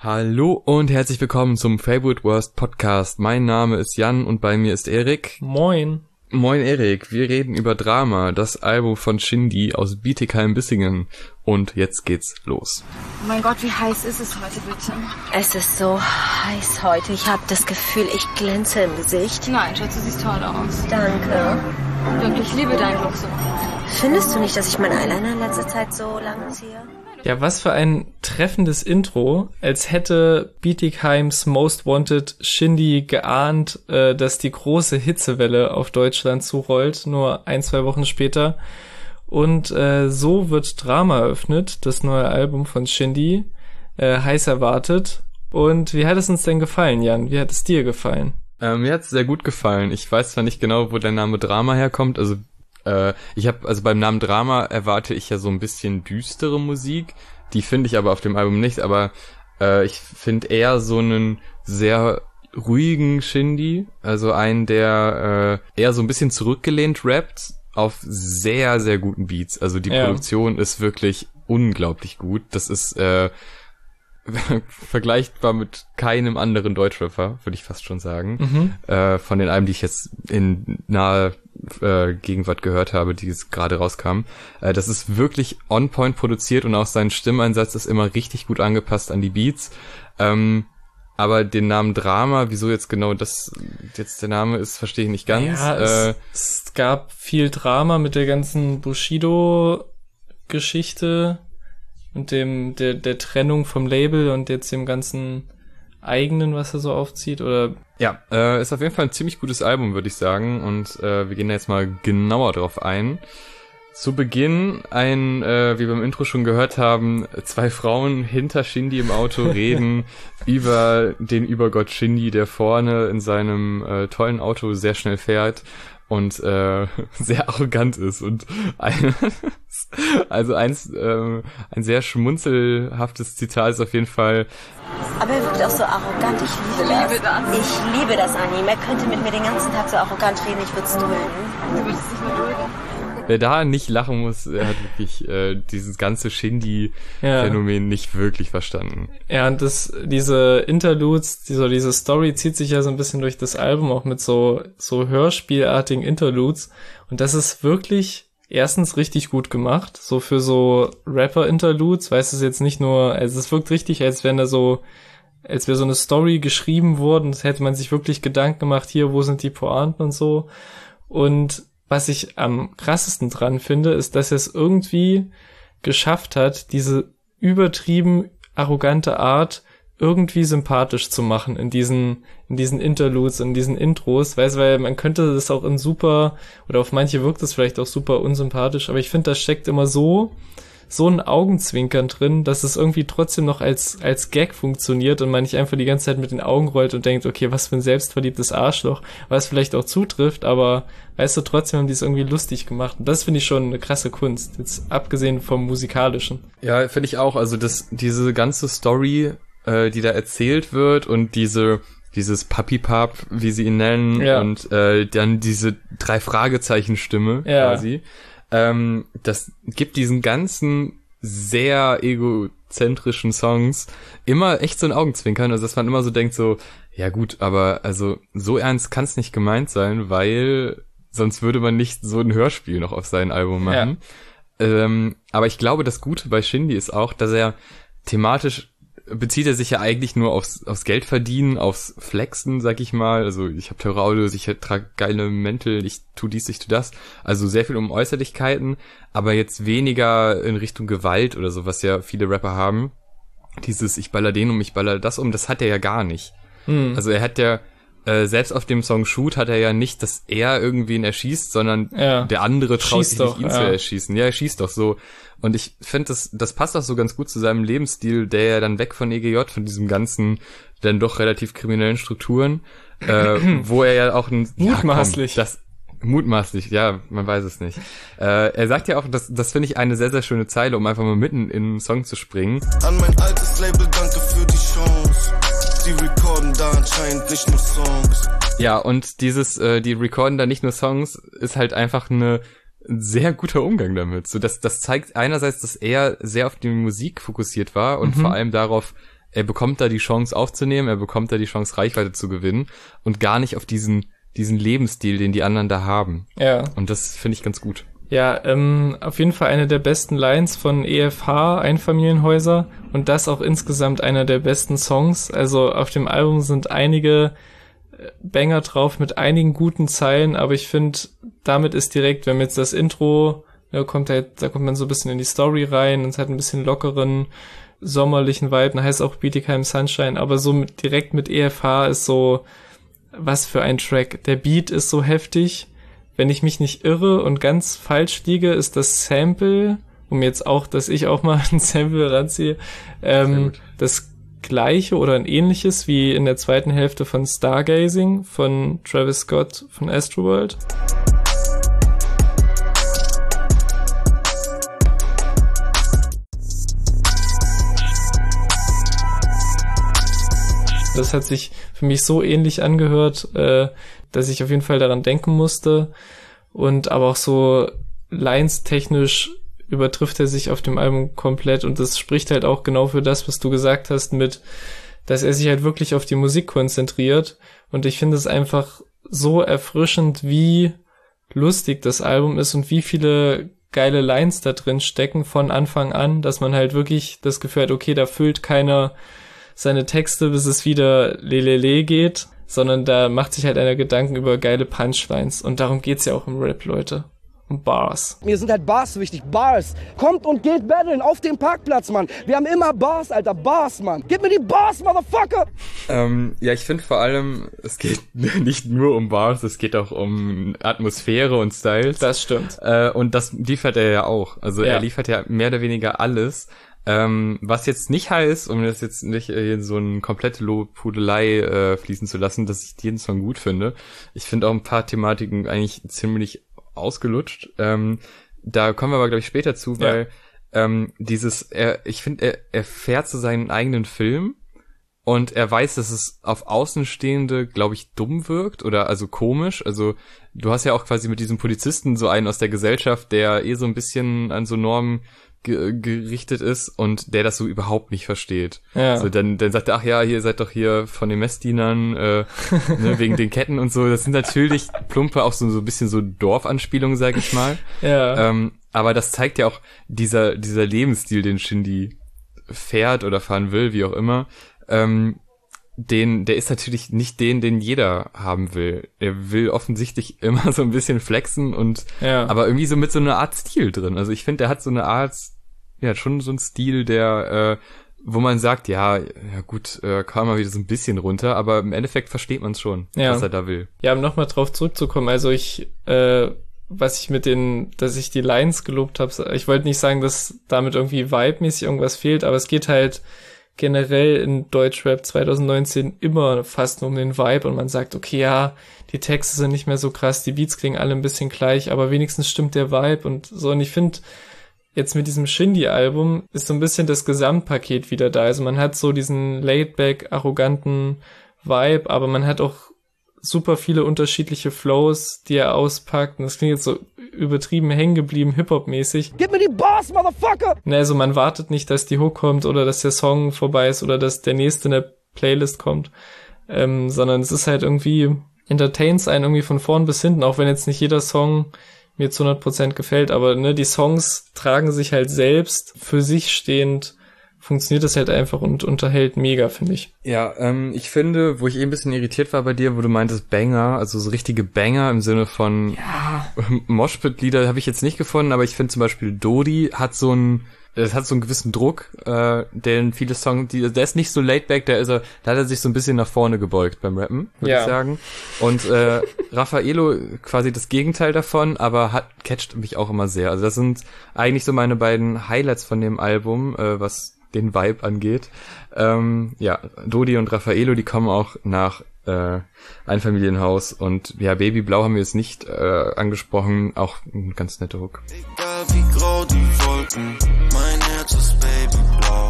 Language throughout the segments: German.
Hallo und herzlich willkommen zum Favorite Worst Podcast. Mein Name ist Jan und bei mir ist Erik. Moin. Moin Erik, wir reden über Drama, das Album von Shindy aus Bietigheim-Bissingen. Und jetzt geht's los. Oh mein Gott, wie heiß ist es heute bitte? Es ist so heiß heute. Ich habe das Gefühl, ich glänze im Gesicht. Nein, Schatz, du siehst toll aus. Danke. Wirklich, ich liebe deinen Look so. Findest du nicht, dass ich meinen Eyeliner in letzter Zeit so lang ziehe? Ja, was für ein treffendes Intro, als hätte Bietigheims Most Wanted Shindy geahnt, dass die große Hitzewelle auf Deutschland zurollt, nur 1-2 Wochen später. Und so wird Drama eröffnet, das neue Album von Shindy, heiß erwartet. Und wie hat es uns denn gefallen, Jan? Wie hat es dir gefallen? Mir hat's sehr gut gefallen. Ich weiß zwar nicht genau, wo der Name Drama herkommt, also beim Namen Drama erwarte ich ja so ein bisschen düstere Musik, die finde ich aber auf dem Album nicht, aber ich finde eher so einen sehr ruhigen Shindy, also einen, der eher so ein bisschen zurückgelehnt rappt auf sehr, sehr guten Beats. Also die Produktion ist wirklich unglaublich gut. Das ist vergleichbar mit keinem anderen Deutschrapper, würde ich fast schon sagen. Von den Alben, die ich jetzt in naher Gegenwart gehört habe, die jetzt gerade rauskamen. Das ist wirklich on point produziert und auch sein Stimmeinsatz ist immer richtig gut angepasst an die Beats. Aber den Namen Drama, wieso jetzt genau das jetzt der Name ist, verstehe ich nicht ganz. Ja, es gab viel Drama mit der ganzen Bushido-Geschichte und der Trennung vom Label und jetzt dem ganzen eigenen, was er so aufzieht, oder? Ja, ist auf jeden Fall ein ziemlich gutes Album, würde ich sagen, und wir gehen da jetzt mal genauer drauf ein. Zu Beginn wie wir im Intro schon gehört haben, 2 Frauen hinter Shindy im Auto reden über den Übergott Shindy, der vorne in seinem tollen Auto sehr schnell fährt und sehr arrogant ist und ein sehr schmunzelhaftes Zitat ist auf jeden Fall: Aber er wirkt auch so arrogant, ich liebe das. Ich liebe das an ihm. Er könnte mit mir den ganzen Tag so arrogant reden, ich würde es dulden. Du würdest es nicht mehr dulden. Wer da nicht lachen muss, er hat wirklich dieses ganze Shindy-Phänomen nicht wirklich verstanden. Ja, und diese Interludes, diese Story zieht sich ja so ein bisschen durch das Album, auch mit so hörspielartigen Interludes. Und das ist wirklich erstens richtig gut gemacht. So für so Rapper-Interludes, weißt du, es jetzt nicht nur, also es wirkt richtig, als wäre so eine Story geschrieben worden. Das hätte man sich wirklich Gedanken gemacht, hier, wo sind die Pointen und so. Und was ich am krassesten dran finde, ist, dass er es irgendwie geschafft hat, diese übertrieben arrogante Art irgendwie sympathisch zu machen in diesen Interludes, in diesen Intros, weil man könnte das auch oder auf manche wirkt es vielleicht auch super unsympathisch, aber ich finde, da steckt immer so ein Augenzwinkern drin, dass es irgendwie trotzdem noch als Gag funktioniert und man nicht einfach die ganze Zeit mit den Augen rollt und denkt, okay, was für ein selbstverliebtes Arschloch, was vielleicht auch zutrifft, aber weißt du, trotzdem haben die es irgendwie lustig gemacht. Und das finde ich schon eine krasse Kunst, jetzt abgesehen vom Musikalischen. Ja, finde ich auch. Also diese ganze Story, die da erzählt wird und dieses Papi-Pap, wie sie ihn nennen, und dann diese 3-Fragezeichen-Stimme quasi. Das gibt diesen ganzen sehr egozentrischen Songs immer echt so ein Augenzwinkern, also dass man immer so denkt so, ja gut, aber also so ernst kann es nicht gemeint sein, weil sonst würde man nicht so ein Hörspiel noch auf sein Album machen. Ja. Aber ich glaube, das Gute bei Shindy ist auch, dass er thematisch bezieht er sich ja eigentlich nur aufs Geld verdienen, aufs Flexen, sag ich mal. Also ich habe teure Autos, ich trage geile Mäntel, ich tu dies, ich tu das. Also sehr viel um Äußerlichkeiten, aber jetzt weniger in Richtung Gewalt oder so, was ja viele Rapper haben. Dieses ich baller den ich baller das das hat er ja gar nicht. Also er hat ja selbst auf dem Song Shoot hat er ja nicht, dass er irgendwen erschießt, sondern der andere traut sich nicht, ihn zu erschießen. Ja, er schießt doch so. Und ich finde, das passt auch so ganz gut zu seinem Lebensstil, der ja dann weg von EGJ, von diesem ganzen, dann doch relativ kriminellen Strukturen, wo er ja auch mutmaßlich. Mutmaßlich, ja, man weiß es nicht. Er sagt ja auch, das finde ich eine sehr, sehr schöne Zeile, um einfach mal mitten in einen Song zu springen. An mein altes Label, danke für die Chance. Die recorden da anscheinend nicht nur Songs. Ja, und die recorden da nicht nur Songs, ist halt einfach ein sehr guter Umgang damit. So, das zeigt einerseits, dass er sehr auf die Musik fokussiert war und vor allem darauf, er bekommt da die Chance aufzunehmen, er bekommt da die Chance Reichweite zu gewinnen und gar nicht auf diesen Lebensstil, den die anderen da haben. Ja. Und das finde ich ganz gut. Ja, auf jeden Fall eine der besten Lines von EFH, Einfamilienhäuser, und das auch insgesamt einer der besten Songs. Also auf dem Album sind einige Banger drauf mit einigen guten Zeilen, aber ich finde, damit ist direkt, wenn man jetzt das Intro, da kommt man so ein bisschen in die Story rein und es hat ein bisschen lockeren, sommerlichen Vibe, dann heißt auch Bietigheim Sunshine, aber so direkt mit EFH ist so, was für ein Track. Der Beat ist so heftig. Wenn ich mich nicht irre und ganz falsch liege, ist das Sample, dass ich auch mal ein Sample ranziehe, das gleiche oder ein ähnliches wie in der zweiten Hälfte von Stargazing von Travis Scott von Astroworld. Das hat sich für mich so ähnlich angehört, dass ich auf jeden Fall daran denken musste. Und aber auch so lines-technisch übertrifft er sich auf dem Album komplett. Und das spricht halt auch genau für das, was du gesagt hast, dass er sich halt wirklich auf die Musik konzentriert. Und ich finde es einfach so erfrischend, wie lustig das Album ist und wie viele geile Lines da drin stecken von Anfang an, dass man halt wirklich das Gefühl hat, okay, da füllt keiner seine Texte, bis es wieder lelele geht, sondern da macht sich halt einer Gedanken über geile Punchlines. Und darum geht's ja auch im Rap, Leute. Um Bars. Mir sind halt Bars wichtig, Bars. Kommt und geht battlen auf dem Parkplatz, Mann. Wir haben immer Bars, Alter, Bars, Mann. Gib mir die Bars, Motherfucker! Ja, ich finde vor allem, es geht nicht nur um Bars, es geht auch um Atmosphäre und Styles. Das stimmt. Und das liefert er ja auch. Also er liefert ja mehr oder weniger alles. Was jetzt nicht heißt, um das jetzt nicht in so eine komplette Lobhudelei fließen zu lassen, dass ich jeden Song gut finde. Ich finde auch ein paar Thematiken eigentlich ziemlich ausgelutscht. Da kommen wir aber, glaube ich, später zu, weil ich finde, er fährt zu seinen eigenen Film und er weiß, dass es auf Außenstehende, glaube ich, dumm wirkt oder also komisch. Also du hast ja auch quasi mit diesem Polizisten so einen aus der Gesellschaft, der so ein bisschen an so Normen gerichtet ist und der das so überhaupt nicht versteht. Ja. So, dann sagt er, ach ja, ihr seid doch hier von den Messdienern, ne, wegen den Ketten und so. Das sind natürlich plumpe, auch so ein bisschen so Dorfanspielungen, sag ich mal. Ja. Aber das zeigt ja auch dieser Lebensstil, den Shindy fährt oder fahren will, wie auch immer. Der ist natürlich nicht den jeder haben will. Er will offensichtlich immer so ein bisschen flexen aber irgendwie so mit so einer Art Stil drin. Also ich finde, der hat so eine Art, schon so ein Stil, der, wo man sagt, ja gut, kam mal wieder so ein bisschen runter, aber im Endeffekt versteht man es schon, was er da will. Ja, um nochmal drauf zurückzukommen, also dass ich die Lines gelobt habe, ich wollte nicht sagen, dass damit irgendwie vibe-mäßig irgendwas fehlt, aber es geht halt generell in Deutschrap 2019 immer fast nur um den Vibe und man sagt, okay, ja, die Texte sind nicht mehr so krass, die Beats klingen alle ein bisschen gleich, aber wenigstens stimmt der Vibe und so. Und ich finde, jetzt mit diesem Shindy-Album ist so ein bisschen das Gesamtpaket wieder da. Also man hat so diesen laid-back, arroganten Vibe, aber man hat auch super viele unterschiedliche Flows, die er auspackt. Und das klingt jetzt so übertrieben hängen geblieben, Hip-Hop-mäßig. Gib mir die Bars, Motherfucker! Ne, also man wartet nicht, dass die Hook kommt oder dass der Song vorbei ist oder dass der nächste in der Playlist kommt, sondern es ist halt irgendwie, entertains einen irgendwie von vorn bis hinten, auch wenn jetzt nicht jeder Song mir zu 100% gefällt, aber ne, die Songs tragen sich halt selbst für sich stehend, funktioniert das halt einfach und unterhält mega, finde ich. Ja, ich finde, wo ich ein bisschen irritiert war bei dir, wo du meintest Banger, also so richtige Banger im Sinne von Moshpit-Lieder habe ich jetzt nicht gefunden, aber ich finde zum Beispiel Dodi hat so einen gewissen Druck, den viele Songs, der ist nicht so laidback, da hat er sich so ein bisschen nach vorne gebeugt beim Rappen, würde ich sagen. Und Raffaello quasi das Gegenteil davon, aber catcht mich auch immer sehr. Also das sind eigentlich so meine beiden Highlights von dem Album, was den Vibe angeht. Dodi und Raffaello, die kommen auch nach Einfamilienhaus und ja, Baby Blau haben wir jetzt nicht angesprochen, auch ein ganz netter Hook. Egal wie grau die Wolken, mein Herz ist Babyblau.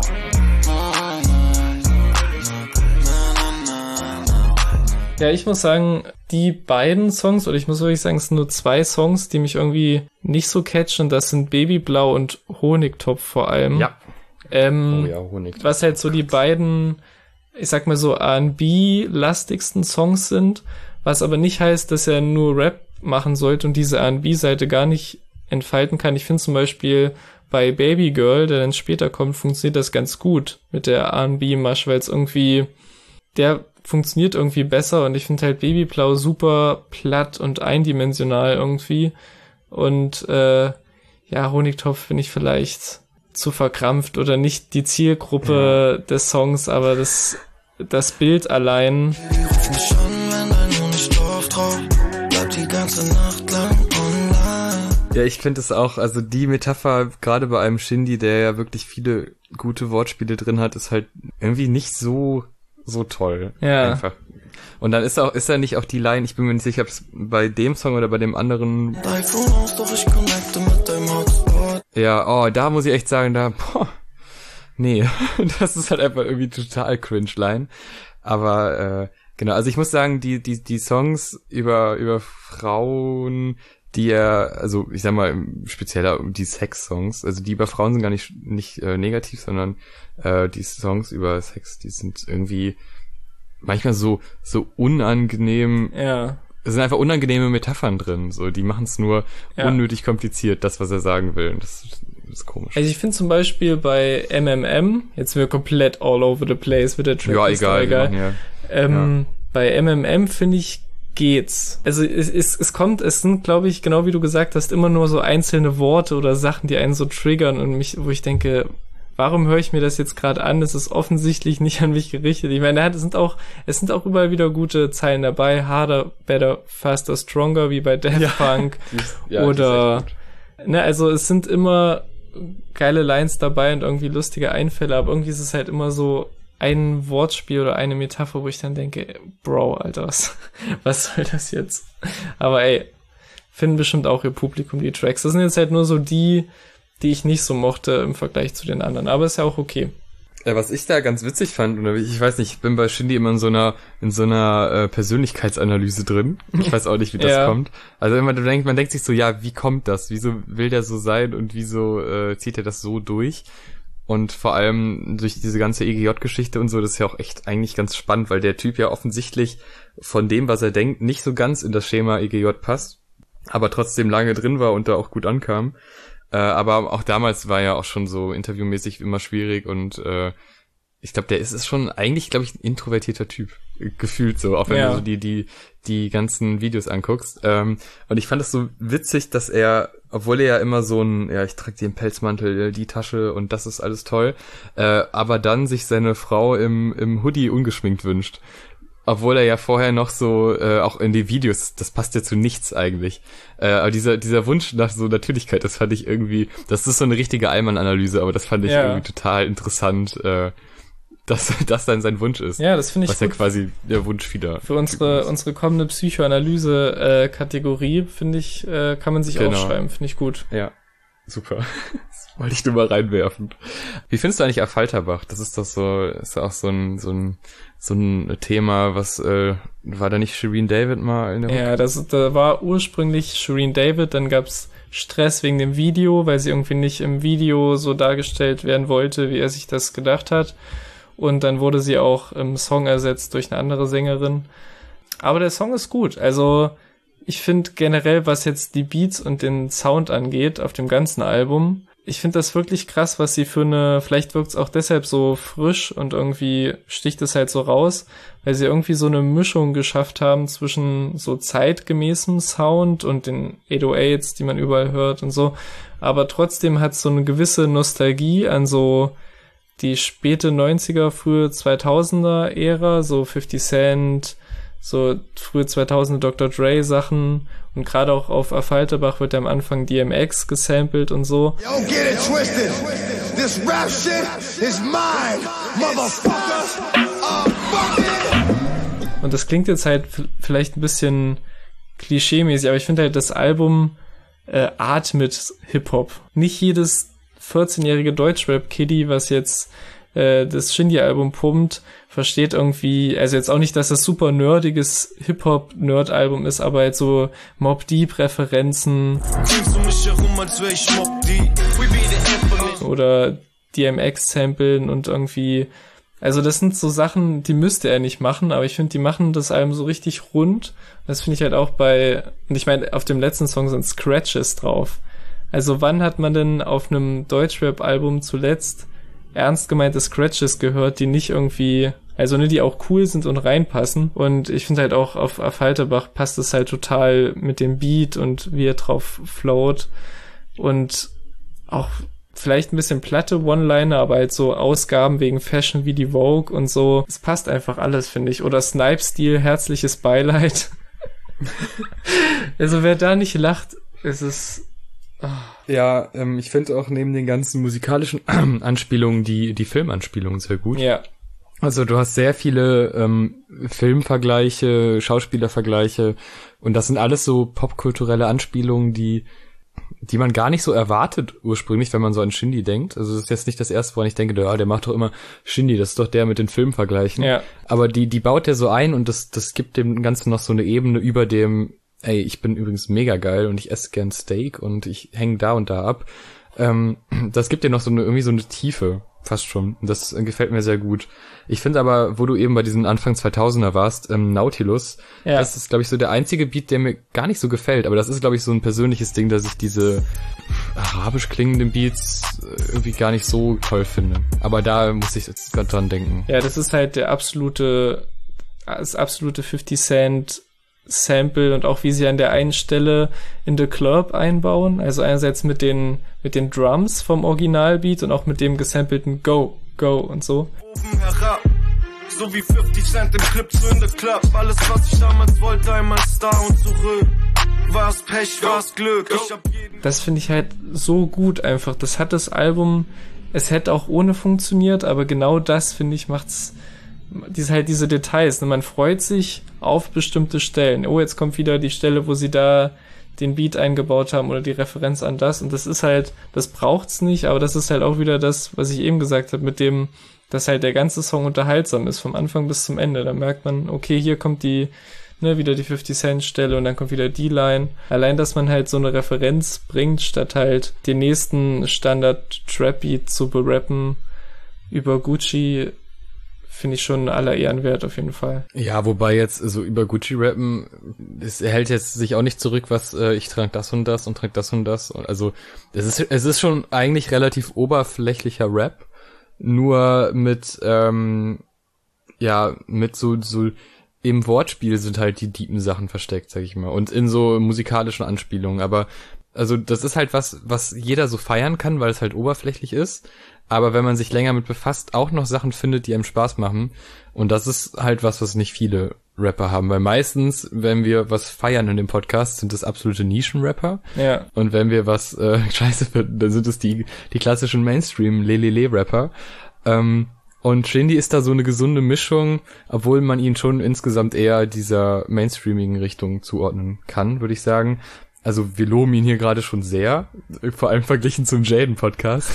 Ja, ich muss sagen, die beiden Songs, oder ich muss wirklich sagen, es sind nur 2 Songs, die mich irgendwie nicht so catchen, das sind Babyblau und Honigtopf vor allem. Ja. Honig. Was halt so die beiden, ich sag mal so R&B-lastigsten Songs sind, was aber nicht heißt, dass er nur Rap machen sollte und diese R&B-Seite gar nicht entfalten kann. Ich finde zum Beispiel bei Baby Girl, der dann später kommt, funktioniert das ganz gut mit der R&B-Masch, weil es irgendwie, der funktioniert irgendwie besser und ich finde halt Babyblau super platt und eindimensional irgendwie und Honigtopf finde ich vielleicht zu verkrampft oder nicht die Zielgruppe des Songs, aber das Bild allein. Die rufen mich an, wenn dein Honig drauf, bleibt die ganze Nacht lang online. Ja, ich finde es auch, also die Metapher, gerade bei einem Shindy, der ja wirklich viele gute Wortspiele drin hat, ist halt irgendwie nicht so toll. Ja. Einfach. Und dann ist da nicht auch die Line, ich bin mir nicht sicher, ob es bei dem Song oder bei dem anderen. iPhone aus, doch ich connecte mit deinem Hotspot. Ja, da muss ich echt sagen, nee, das ist halt einfach irgendwie total Cringe-Line. Aber, genau, also ich muss sagen, die Songs über Frauen, die also ich sag mal, spezieller die Sex-Songs, also die über Frauen sind gar nicht negativ, sondern die Songs über Sex, die sind irgendwie manchmal so unangenehm. Ja. Es sind einfach unangenehme Metaphern drin, so, die machen es nur unnötig kompliziert, das, was er sagen will. Das ist komisch. Also ich finde zum Beispiel bei MMM, jetzt sind wir komplett all over the place mit der Track. Ja, egal. Bei MMM finde ich, geht's. Also es sind, glaube ich, genau wie du gesagt hast, immer nur so einzelne Worte oder Sachen, die einen so triggern und wo ich denke, warum höre ich mir das jetzt gerade an? Das ist offensichtlich nicht an mich gerichtet. Ich meine, es sind auch überall wieder gute Zeilen dabei. Harder, better, faster, stronger, wie bei Daft Punk. Oder, also es sind immer geile Lines dabei und irgendwie lustige Einfälle, aber irgendwie ist es halt immer so ein Wortspiel oder eine Metapher, wo ich dann denke, Bro, Alter, was soll das jetzt? Aber finden bestimmt auch ihr Publikum die Tracks. Das sind jetzt halt nur so die ich nicht so mochte im Vergleich zu den anderen. Aber ist ja auch okay. Ja, was ich da ganz witzig fand, oder ich weiß nicht, ich bin bei Shindy immer in so einer Persönlichkeitsanalyse drin. Ich weiß auch nicht, wie das kommt. Also man denkt sich so, ja, wie kommt das? Wieso will der so sein und wieso zieht er das so durch? Und vor allem durch diese ganze EGJ-Geschichte und so, das ist ja auch echt eigentlich ganz spannend, weil der Typ ja offensichtlich von dem, was er denkt, nicht so ganz in das Schema EGJ passt, aber trotzdem lange drin war und da auch gut ankam. Aber auch damals war ja auch schon so interviewmäßig immer schwierig und ich glaube, der ist schon eigentlich, glaube ich, ein introvertierter Typ, gefühlt so, auch wenn du so die ganzen Videos anguckst. Und ich fand es so witzig, dass er, obwohl er ja immer so ich trage den Pelzmantel, die Tasche und das ist alles toll, aber dann sich seine Frau im Hoodie ungeschminkt wünscht. Obwohl er ja vorher noch so, auch in die Videos, das passt ja zu nichts eigentlich. Aber dieser Wunsch nach so Natürlichkeit, das fand ich irgendwie, das ist so eine richtige Allmann-Analyse, aber das fand ich irgendwie total interessant, dass das dann sein Wunsch ist. Ja, das finde ich was gut. Ja quasi der Wunsch wieder. Für unsere kommende Psychoanalyse-Kategorie, finde ich, kann man sich aufschreiben, finde ich gut. Ja, super. Das wollte ich nur mal reinwerfen. Wie findest du eigentlich Affalterbach? Das ist doch so, ist auch so ein Thema, was, war da nicht Shireen David mal in der Ja, da war ursprünglich Shireen David, dann gab's Stress wegen dem Video, weil sie irgendwie nicht im Video so dargestellt werden wollte, wie er sich das gedacht hat. Und dann wurde sie auch im Song ersetzt durch eine andere Sängerin. Aber der Song ist gut. Also ich finde generell, was jetzt die Beats und den Sound angeht, auf dem ganzen Album, ich finde das wirklich krass, was sie vielleicht wirkt es auch deshalb so frisch und irgendwie sticht es halt so raus, weil sie irgendwie so eine Mischung geschafft haben zwischen so zeitgemäßem Sound und den 808s, die man überall hört und so. Aber trotzdem hat es so eine gewisse Nostalgie an so die späte 90er, frühe 2000er Ära, so 50 Cent, so frühe 2000er Dr. Dre Sachen und gerade auch auf Affalterbach wird ja am Anfang DMX gesampelt und so. Yo, get it twisted. This rap shit is mine, motherfucker. Fuck it. Und das klingt jetzt halt vielleicht ein bisschen klischeemäßig, aber ich finde halt, das Album atmet Hip-Hop. Nicht jedes 14-jährige Deutschrap-Kiddie, was jetzt das Shindy-Album pumpt, versteht irgendwie, also jetzt auch nicht, dass das super nerdiges Hip-Hop-Nerd-Album ist, aber halt so Mobb Deep-Referenzen oder DMX samplen und irgendwie, also das sind so Sachen, die müsste er nicht machen, aber ich finde, die machen das Album so richtig rund. Das finde ich halt auch und ich meine, auf dem letzten Song sind Scratches drauf. Also wann hat man denn auf einem Deutschrap-Album zuletzt ernst gemeinte Scratches gehört, die nicht irgendwie, also die auch cool sind und reinpassen. Und ich finde halt auch auf Falterbach passt es halt total mit dem Beat und wie er drauf float. Und auch vielleicht ein bisschen platte One-Liner, aber halt so Ausgaben wegen Fashion wie die Vogue und so. Es passt einfach alles, finde ich. Oder Snipe-Stil, herzliches Beileid. Also wer da nicht lacht, ist es... Oh. Ja, ich finde auch neben den ganzen musikalischen Anspielungen die Filmanspielungen sehr gut. Ja. Also du hast sehr viele Filmvergleiche, Schauspielervergleiche und das sind alles so popkulturelle Anspielungen, die man gar nicht so erwartet ursprünglich, wenn man so an Shindy denkt. Also das ist jetzt nicht das erste, woran ich denke, der macht doch immer Shindy, das ist doch der mit den Filmvergleichen. Ja. Aber die baut der so ein und das gibt dem Ganzen noch so eine Ebene über dem, ey, ich bin übrigens mega geil und ich esse gern Steak und ich hänge da und da ab. Das gibt dir noch irgendwie so eine Tiefe, fast schon. Das gefällt mir sehr gut. Ich finde aber, wo du eben bei diesen Anfang 2000er warst, Nautilus, ja. Das ist, glaube ich, so der einzige Beat, der mir gar nicht so gefällt. Aber das ist, glaube ich, so ein persönliches Ding, dass ich diese arabisch klingenden Beats irgendwie gar nicht so toll finde. Aber da muss ich jetzt gerade dran denken. Ja, das ist halt das absolute 50 Cent Sample und auch wie sie an der einen Stelle in The Club einbauen. Also einerseits mit den Drums vom Originalbeat und auch mit dem gesampelten Go und so. Oben herab, so wie 50 Cent im Clip zu in The Club. Alles, was ich damals wollte, einmal Star und zurück. War's Pech, war's Glück. Das finde ich halt so gut einfach. Das hat das Album, es hätte auch ohne funktioniert, aber genau das, finde ich, macht's diese Details. Man freut sich auf bestimmte Stellen. Oh, jetzt kommt wieder die Stelle, wo sie da den Beat eingebaut haben oder die Referenz an das. Und das ist halt, das braucht's nicht, aber das ist halt auch wieder das, was ich eben gesagt habe, mit dem, dass halt der ganze Song unterhaltsam ist, vom Anfang bis zum Ende. Da merkt man, okay, hier kommt wieder die 50 Cent Stelle und dann kommt wieder die Line. Allein, dass man halt so eine Referenz bringt, statt halt den nächsten Standard-Trap-Beat zu berappen über Gucci, finde ich schon aller Ehren wert auf jeden Fall. Ja, wobei jetzt so über Gucci rappen, es hält jetzt sich auch nicht zurück, was ich trage das und das und trage das und das. Also es ist schon eigentlich relativ oberflächlicher Rap, nur mit mit so im Wortspiel sind halt die deepen Sachen versteckt, sag ich mal, und in so musikalischen Anspielungen. Aber also das ist halt was jeder so feiern kann, weil es halt oberflächlich ist. Aber wenn man sich länger mit befasst, auch noch Sachen findet, die einem Spaß machen. Und das ist halt was nicht viele Rapper haben. Weil meistens, wenn wir was feiern in dem Podcast, sind das absolute Nischenrapper. Ja. Und wenn wir was scheiße finden, dann sind es die klassischen Mainstream-Lelele-Rapper. Und Shindy ist da so eine gesunde Mischung, obwohl man ihn schon insgesamt eher dieser mainstreamigen Richtung zuordnen kann, würde ich sagen. Also wir loben ihn hier gerade schon sehr, vor allem verglichen zum Jaden-Podcast.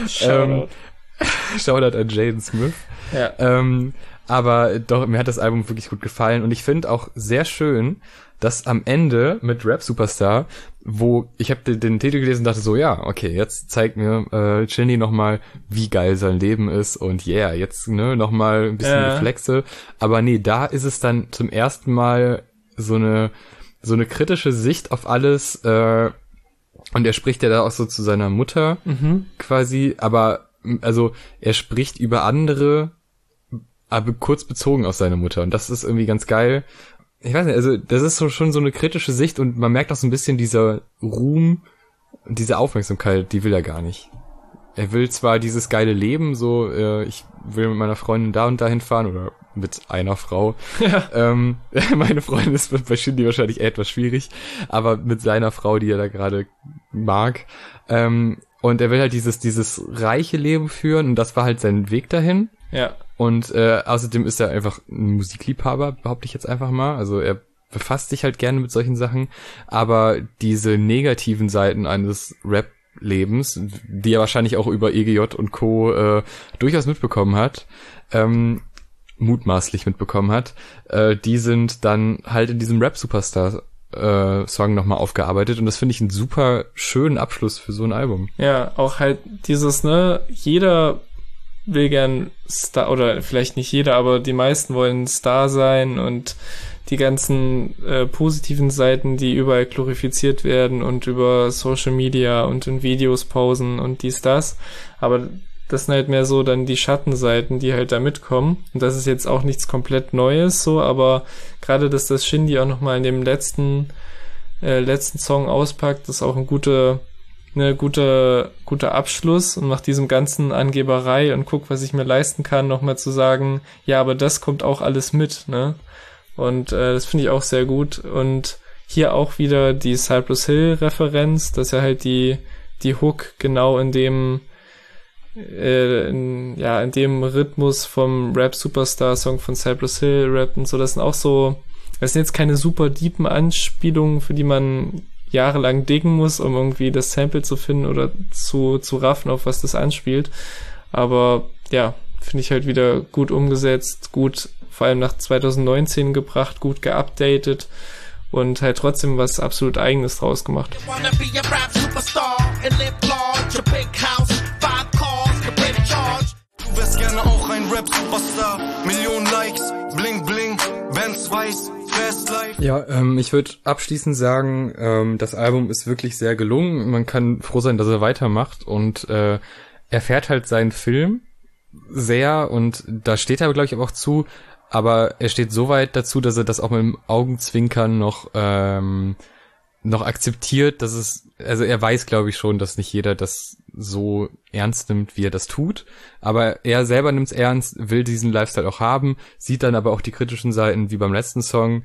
Shoutout an Jaden Smith. Ja. Aber doch, mir hat das Album wirklich gut gefallen und ich finde auch sehr schön, dass am Ende mit Rap Superstar, wo ich habe den Titel gelesen und dachte so, ja, okay, jetzt zeigt mir Shindy nochmal, wie geil sein Leben ist und jetzt nochmal ein bisschen Reflexe. Aber nee, da ist es dann zum ersten Mal so eine kritische Sicht auf alles, und er spricht ja da auch so zu seiner Mutter quasi, aber also er spricht über andere, aber kurz bezogen auf seine Mutter und das ist irgendwie ganz geil. Ich weiß nicht, also das ist so schon so eine kritische Sicht und man merkt auch so ein bisschen dieser Ruhm und diese Aufmerksamkeit, die will er gar nicht. Er will zwar dieses geile Leben, so ich will mit meiner Freundin da und dahin fahren oder mit einer Frau. Ja. Meine Freundin ist bei Shindy wahrscheinlich etwas schwierig, aber mit seiner Frau, die er da gerade mag. Und er will halt dieses reiche Leben führen und das war halt sein Weg dahin. Ja. Und außerdem ist er einfach ein Musikliebhaber, behaupte ich jetzt einfach mal. Also er befasst sich halt gerne mit solchen Sachen, aber diese negativen Seiten eines Rap-Lebens, die er wahrscheinlich auch über EGJ und Co. Durchaus mitbekommen hat, mutmaßlich mitbekommen hat, die sind dann halt in diesem Rap-Superstar Song nochmal aufgearbeitet und das finde ich einen super schönen Abschluss für so ein Album. Ja, auch halt dieses, jeder will gern Star, oder vielleicht nicht jeder, aber die meisten wollen Star sein und die ganzen positiven Seiten, die überall glorifiziert werden und über Social Media und in Videos pausen und dies, das. Aber das sind halt mehr so dann die Schattenseiten, die halt da mitkommen. Und das ist jetzt auch nichts komplett Neues so, aber gerade, dass das Shindy auch nochmal in dem letzten Song auspackt, ist auch ein guter Abschluss und nach diesem ganzen Angeberei und guck, was ich mir leisten kann, nochmal zu sagen, ja, aber das kommt auch alles mit, ne? Und das finde ich auch sehr gut. Und hier auch wieder die Cypress Hill Referenz, dass er halt die Hook genau in dem in dem Rhythmus vom Rap-Superstar-Song von Cypress Hill rappt und so. Das sind jetzt keine super deepen Anspielungen, für die man jahrelang diggen muss, um irgendwie das Sample zu finden oder zu raffen, auf was das anspielt. Aber ja, finde ich halt wieder gut umgesetzt, gut vor allem nach 2019 gebracht, gut geupdatet und halt trotzdem was absolut Eigenes draus gemacht. Du wärst gerne auch ein Rap-Superstar, Millionen Likes, bling bling, Benz weiß, fast life. Ja, ich würde abschließend sagen, das Album ist wirklich sehr gelungen. Man kann froh sein, dass er weitermacht und er fährt halt seinen Film sehr und da steht er, glaube ich, aber auch zu, aber er steht so weit dazu, dass er das auch mit dem Augenzwinkern noch akzeptiert, dass er weiß, glaube ich, schon, dass nicht jeder das so ernst nimmt, wie er das tut, aber er selber nimmt es ernst, will diesen Lifestyle auch haben, sieht dann aber auch die kritischen Seiten, wie beim letzten Song,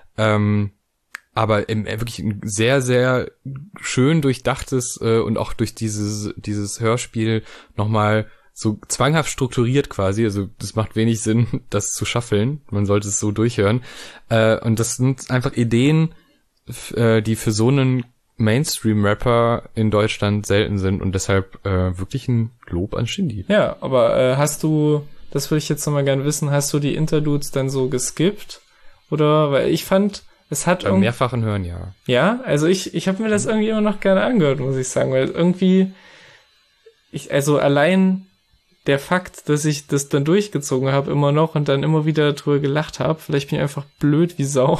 aber wirklich ein sehr, sehr schön durchdachtes und auch durch dieses Hörspiel nochmal so zwanghaft strukturiert quasi, also das macht wenig Sinn, das zu schaffeln, man sollte es so durchhören, und das sind einfach Ideen, die für so einen Mainstream-Rapper in Deutschland selten sind und deshalb wirklich ein Lob an Shindy. Ja, aber hast du, das würde ich jetzt nochmal gerne wissen, hast du die Interludes dann so geskippt? Oder, weil ich fand, es hat beim mehrfachen Hören, ja. Ja, also ich habe mir das irgendwie immer noch gerne angehört, muss ich sagen, weil irgendwie, also allein der Fakt, dass ich das dann durchgezogen habe immer noch und dann immer wieder drüber gelacht habe, vielleicht bin ich einfach blöd wie Sau,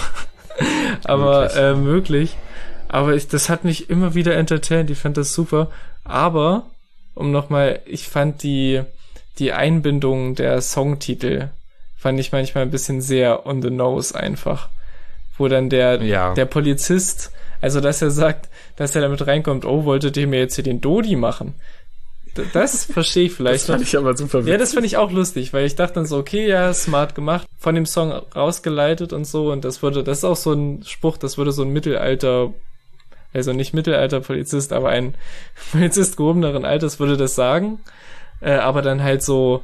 aber möglich. Aber das hat mich immer wieder entertained, ich fand das super. Aber, ich fand die Einbindung der Songtitel, fand ich manchmal ein bisschen sehr on the nose einfach. Wo dann der Polizist, also dass er sagt, dass er damit reinkommt, oh, wolltet ihr mir jetzt hier den Dodi machen? Das verstehe ich vielleicht. Das fand ich aber super witzig. Ja, das fand ich auch lustig, weil ich dachte dann so, okay, ja, smart gemacht, von dem Song rausgeleitet und so, und das ist auch so ein Spruch, das würde so ein nicht Mittelalter-Polizist, aber ein Polizist gehobeneren Alters würde das sagen, aber dann halt so,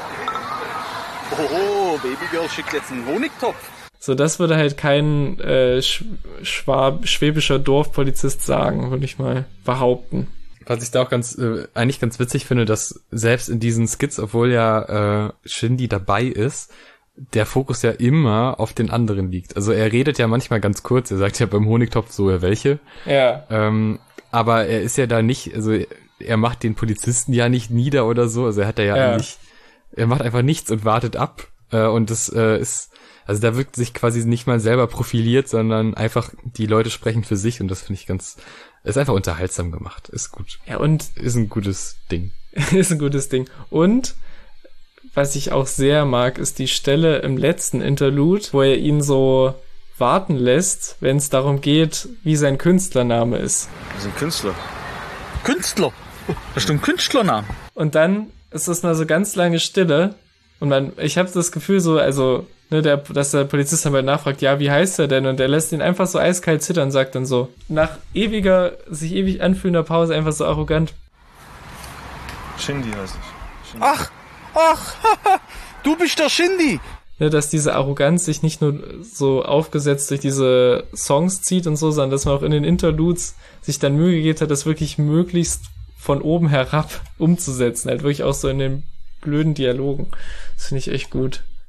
oh, Babygirl schickt jetzt einen Honigtopf. So, das würde halt kein schwäbischer Dorfpolizist sagen, würde ich mal behaupten. Was ich da auch eigentlich ganz witzig finde, dass selbst in diesen Skits, obwohl ja Shindy dabei ist, der Fokus ja immer auf den anderen liegt. Also er redet ja manchmal ganz kurz, er sagt ja beim Honigtopf so, welche. Ja. Aber er ist ja da nicht, also er macht den Polizisten ja nicht nieder oder so, also er hat eigentlich, er macht einfach nichts und wartet ab. Und das ist, also da wirkt sich quasi nicht mal selber profiliert, sondern einfach die Leute sprechen für sich und das finde ich ist einfach unterhaltsam gemacht. Ist gut. Ja, und ist ein gutes Ding. Ist ein gutes Ding. Und was ich auch sehr mag, ist die Stelle im letzten Interlude, wo er ihn so warten lässt, wenn es darum geht, wie sein Künstlername ist. Was ist ein Künstler? Künstler? Das ist ein Künstlernamen. Und dann ist es nur so ganz lange Stille und ich habe das Gefühl so, also dass der Polizist dann mal nachfragt, ja, wie heißt er denn? Und der lässt ihn einfach so eiskalt zittern, sagt dann so, nach sich ewig anfühlender Pause einfach so arrogant. Shindy heißt ich. Shindy. Ach, du bist der Shindy! Dass diese Arroganz sich nicht nur so aufgesetzt durch diese Songs zieht und so, sondern dass man auch in den Interludes sich dann Mühe gegeben hat, das wirklich möglichst von oben herab umzusetzen. Halt wirklich auch so in den blöden Dialogen. Das finde ich echt gut.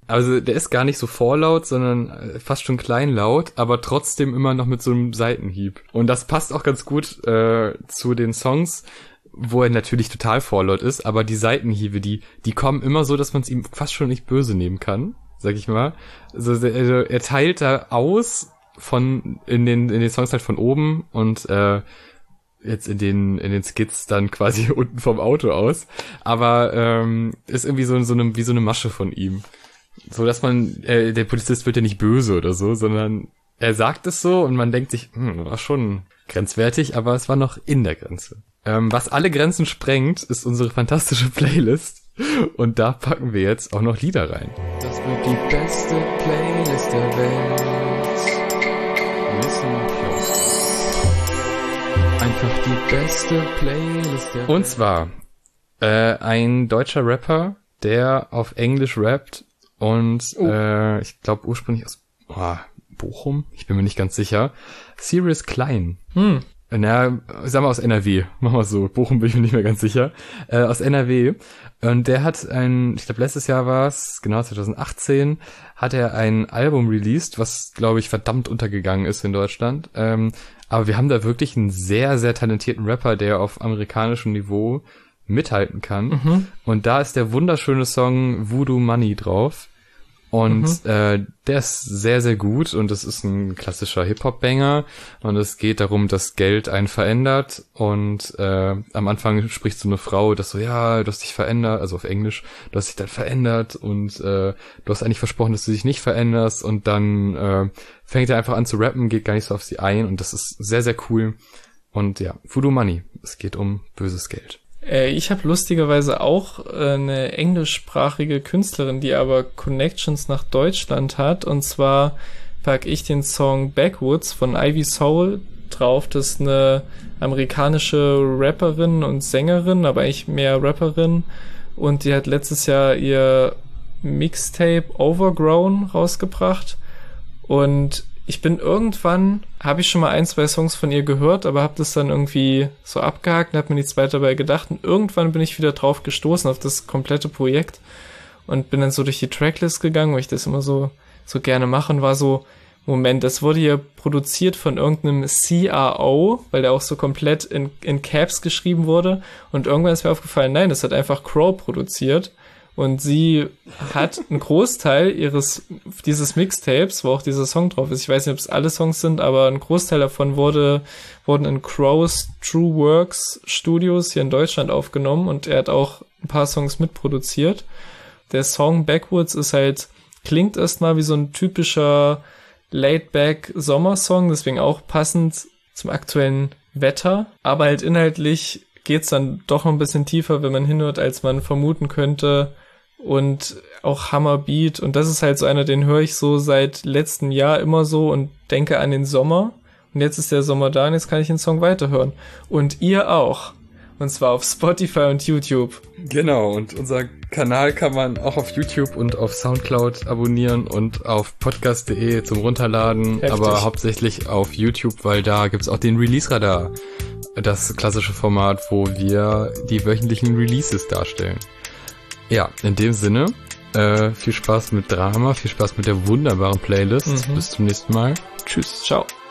Also der ist gar nicht so vorlaut, sondern fast schon kleinlaut, aber trotzdem immer noch mit so einem Seitenhieb. Und das passt auch ganz gut zu den Songs, wo er natürlich total vorlaut ist, aber die Seitenhiebe, die kommen immer so, dass man es ihm fast schon nicht böse nehmen kann, sag ich mal. Also er teilt da aus in den Songs halt von oben und jetzt in den Skits dann quasi unten vom Auto aus, aber ist irgendwie wie so eine Masche von ihm. So, dass der Polizist wird ja nicht böse oder so, sondern er sagt es so und man denkt sich, war schon grenzwertig, aber es war noch in der Grenze. Was alle Grenzen sprengt, ist unsere fantastische Playlist. Und da packen wir jetzt auch noch Lieder rein. Das wird die beste Playlist der Welt. Listen close. Einfach die beste Playlist der Welt. Und zwar ein deutscher Rapper, der auf Englisch rappt und ich glaube ursprünglich aus Bochum, ich bin mir nicht ganz sicher. Sirius Klein. Na, sagen wir aus NRW. Machen wir so. Bochum bin ich mir nicht mehr ganz sicher. Aus NRW. Und der hat ich glaube letztes Jahr war es, genau 2018, hat er ein Album released, was, glaube ich, verdammt untergegangen ist in Deutschland. Aber wir haben da wirklich einen sehr, sehr talentierten Rapper, der auf amerikanischem Niveau mithalten kann. Und da ist der wunderschöne Song Voodoo Money drauf. Und der ist sehr, sehr gut und es ist ein klassischer Hip-Hop-Banger und es geht darum, dass Geld einen verändert und am Anfang spricht so eine Frau, dass so, ja, du hast dich verändert, also auf Englisch, du hast dich dann verändert und du hast eigentlich versprochen, dass du dich nicht veränderst und dann fängt er einfach an zu rappen, geht gar nicht so auf sie ein und das ist sehr, sehr cool und ja, Voodoo Money, es geht um böses Geld. Ich habe lustigerweise auch eine englischsprachige Künstlerin, die aber Connections nach Deutschland hat. Und zwar packe ich den Song Backwoods von Ivy Soul drauf. Das ist eine amerikanische Rapperin und Sängerin, aber eigentlich mehr Rapperin. Und die hat letztes Jahr ihr Mixtape Overgrown rausgebracht. Und ich bin habe ich schon mal 1-2 Songs von ihr gehört, aber habe das dann irgendwie so abgehakt und habe mir nichts weiter dabei gedacht. Und irgendwann bin ich wieder drauf gestoßen auf das komplette Projekt und bin dann so durch die Tracklist gegangen, weil ich das immer so gerne mache und war so, Moment, das wurde hier produziert von irgendeinem CRO, weil der auch so komplett in Caps geschrieben wurde. Und irgendwann ist mir aufgefallen, nein, das hat einfach Crow produziert. Und sie hat einen Großteil dieses Mixtapes, wo auch dieser Song drauf ist, ich weiß nicht, ob es alle Songs sind, aber ein Großteil davon wurden in Crow's True Works Studios hier in Deutschland aufgenommen und er hat auch ein paar Songs mitproduziert. Der Song Backwoods klingt erstmal wie so ein typischer Laid-Back Sommersong, deswegen auch passend zum aktuellen Wetter, aber halt inhaltlich geht's dann doch noch ein bisschen tiefer, wenn man hinhört, als man vermuten könnte. Und auch Hammerbeat. Und das ist halt so einer, den höre ich so seit letztem Jahr immer so und denke an den Sommer. Und jetzt ist der Sommer da und jetzt kann ich den Song weiterhören. Und ihr auch. Und zwar auf Spotify und YouTube. Genau, und unser Kanal kann man auch auf YouTube und auf Soundcloud abonnieren und auf podcast.de zum Runterladen. Heftig. Aber hauptsächlich auf YouTube, weil da gibt's auch den Release-Radar. Das klassische Format, wo wir die wöchentlichen Releases darstellen. Ja, in dem Sinne, viel Spaß mit Drama, viel Spaß mit der wunderbaren Playlist. Bis zum nächsten Mal. Tschüss. Ciao.